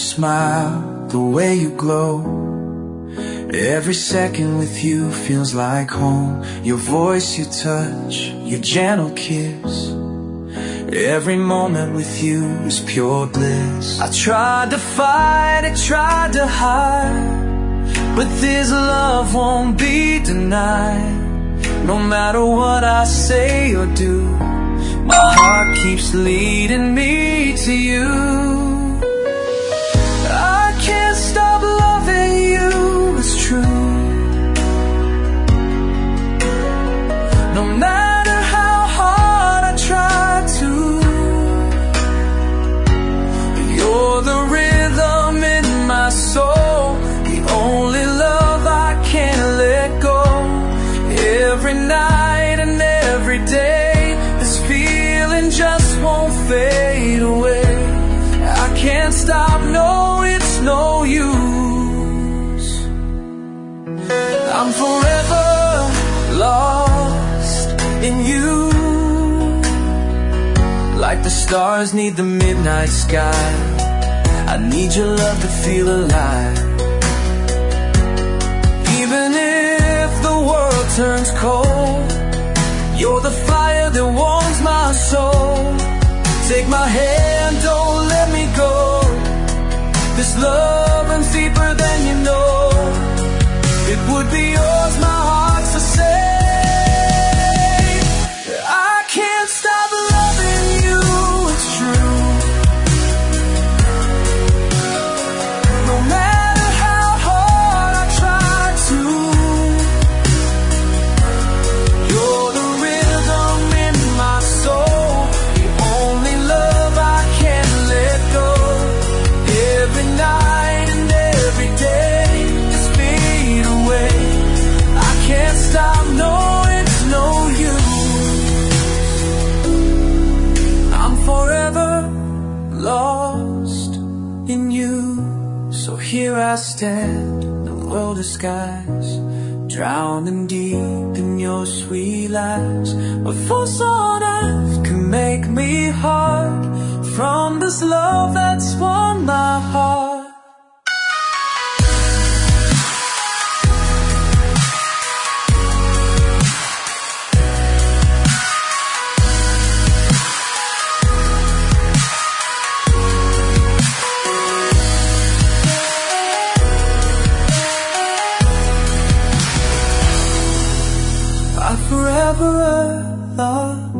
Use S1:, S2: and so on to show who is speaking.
S1: smile, the way you glow. Every second with you feels like home. Your voice, your touch, your gentle kiss. Every moment with you is pure bliss. I tried to fight, I tried to hide, but this love won't be denied. No matter what I say or do, my heart keeps leading me to you. I can't stop loving you, it's true. No matter how hard I try to, you're the rhythm in my soul, the only love I can't let go. Every night and every day, this feeling just won't fade away. I can't stop, no, it's no use. I'm forever lost in you, like the stars need the midnight sky. I need your love to feel alive. Even if the world turns cold, you're the fire that warms my soul. Take my hand, don't let me go. This love runs deeper than you know. It would be yours, my heart's to say. I can't stop loving you, it's true. No matter how hard I try to, you're the rhythm in my soul, the only love I can't let go. Every night and every day, just fade away. I can't stop, no, it's no use. I'm forever lost in you. So here I stand, the world is skies, drowning deep in your sweet lies. What force on earth can make me hard from this love that's won my heart? I'm forever lost